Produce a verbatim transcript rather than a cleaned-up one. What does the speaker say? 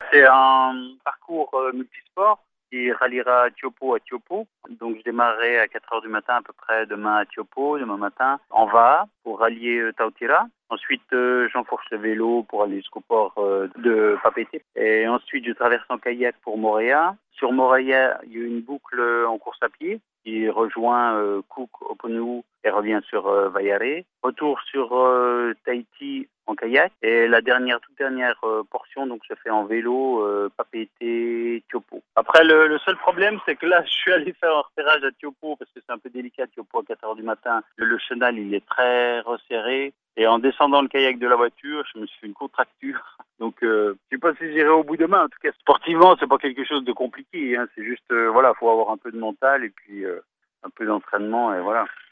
C'est un parcours euh, multisport qui ralliera Tiopo à Tiopo. Donc je démarrerai à quatre heures du matin à peu près demain à Tiopo, demain matin en va pour rallier euh, Tautira. Ensuite, euh, j'enfourche le vélo pour aller jusqu'au port euh, de Papeete. Et ensuite, je traverse en kayak pour Moorea. Sur Moorea, il y a une boucle en course à pied qui rejoint euh, Cook, Oponuu et revient sur euh, Waiare. Retour sur euh, Tahiti en kayak. Et la dernière, toute dernière euh, portion, donc je fais en vélo euh, Papeete, Tiopo. Après, le, le seul problème, c'est que là, je suis allé faire un repérage à Tiopo parce que c'est un peu délicat, Tiopo à quatre heures du matin. Le, le chenal, il est très resserré. Et en descendant le kayak de la voiture, je me suis fait une contracture. Donc, euh, je sais pas si j'irai au bout demain. En tout cas, sportivement, c'est pas quelque chose de compliqué. Hein. C'est juste, euh, voilà, faut avoir un peu de mental et puis euh, un peu d'entraînement et voilà.